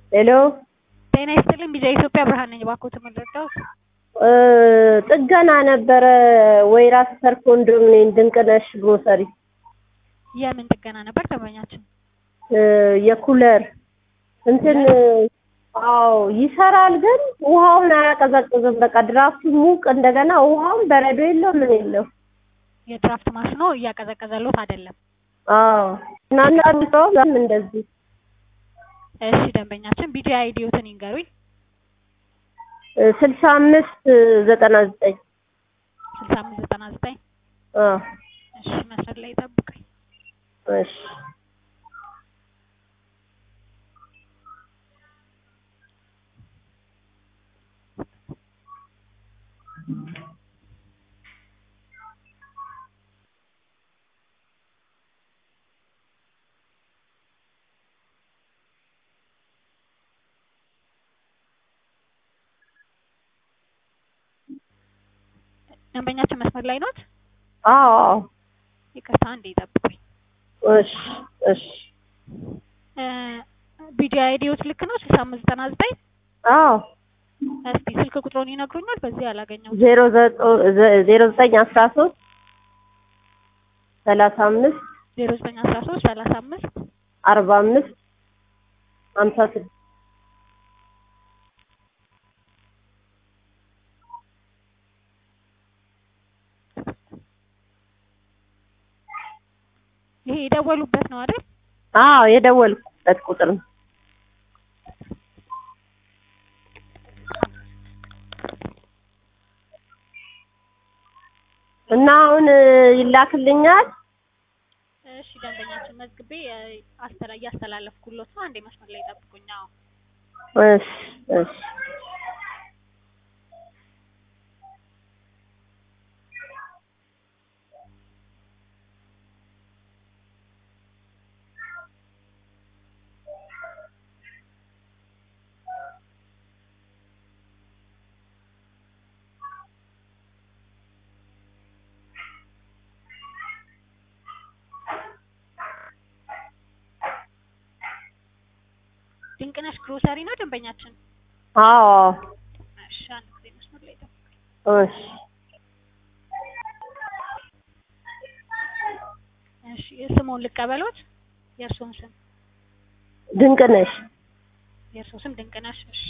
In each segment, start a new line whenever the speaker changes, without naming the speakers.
ሄሎ
ጤና ይስጥልኝ ቢዛ ኢትዮጵያ ብርሃን ነኝ ባኮ ተመለጣው
ጥገና ነበረ ወይራ ሰፈር ኮንዶሚኒየም ድንቅነሽ ግሮሰሪ
የምን ጥገና ነበር ተመኛችን
የኩለር እንትን አዎ ይሰራል ግን ውሃውን አያቀዘቅዝም በቃ ድራፍቱ ሙቅ እንደገና ውሃውን በረዶ የለው ምን የለው
የድራፍት ማሽኑ እያቀዘቀዘሎት አይደለም
አዎ እናንተው ለምን እንደዚህ
እሺ ደንበኛችን ቢጂ አይዲዮትን ይንገሩኝ
6599
እሺ መስመር ላይ ጠብቀኝ
እሺ
ደንበኛችን መስመር ላይ ኖት
አዎ
ይቅርታ እንዴ ጠብቁኝ
እሺ እሺ
ቢጂ አይዲዮት ልክ ነው 6599
አዎ
እስቲ ስልክ ቁጥሩን ይነግሩኛል በዚህ አላገኘው
0913 35
0913 35
45 56
ይሄ የደወሉበት ነው አይደል?
አዎ የደወልኩበት ቁጥር ነው። እና አሁን ይላክልኛል?
እሺ ደንበኛችን መዝግቤ እያስተላለፍኩሎት ነው። አንዴ መስመር ላይ ጠብቁኝ። አዎ
እሺ እሺ
ድንቅነሽ ግሮሰሪ ነው ደንበኛችን?
አዎ
እሺ አንዴ መስመር ላይ ጠብቁኝ።
እሺ
ስሙን ልቀበሎት? የእርሶን ስም?
ድንቅነሽ።
የእርሶ ስም ድንቅነሽ? እሺ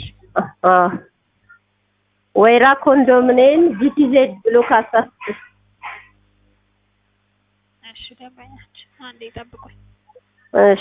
ወይራ ኮንዶሚኒየም ጂቲዜድ ብሎክ 16
እሺ ደንበኛችን አንዴ ጠብቁኝ።
እሺ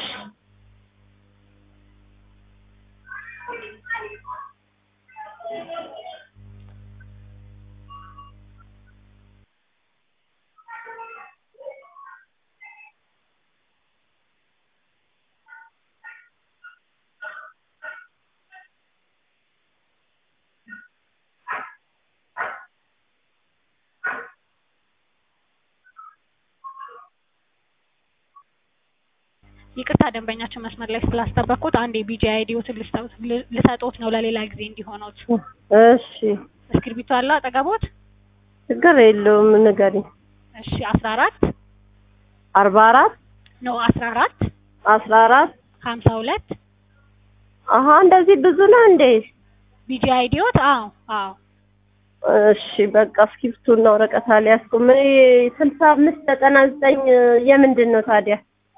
ይቅርታ ደንበኛችን መስመር ላይ ስላስጠበቅኩት አንዴ ቢጂ አይዲዮትን ልሰጦት ነው ለሌላ ጊዜ እንዲሆነውት።
እሺ
እስክሪብቶ አለ አጠገቦት?
ችግር የለውም ንገሪኝ።
እሺ 14
44
ነው 14 52
እንደዚህ ብዙ ነው እንዴ?
ቢጂ አይዲዮት? አዎ
እሺ በቃ እስክሪብቶና ወረቀት አልያዝኩም። 6599 የምንድን ነው ታዲያ?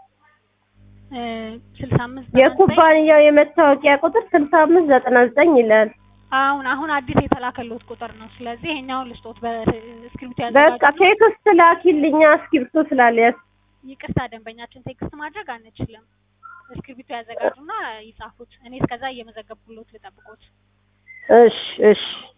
65
የኩባንያው የመታወቂያ ቁጥር 6599 ይላል።
አሁን አዲስ የተላከሉት ቁጥር ነው። ስለዚህ ይሄኛውን ልስጦት በስክሪፕት ያዘጋጁ።
በቃ ቴክስት ላኪልኛ እስክሪብቶ ስላልያዝ።
ይቅርታ ደንበኛችን ቴክስት ማድረግ አንችልም። እስክሪብቶ ያዘጋጁና ይጻፉት። እኔ እስከዛ እየመዘገብኩሎት ልጠብቆት።
እሺ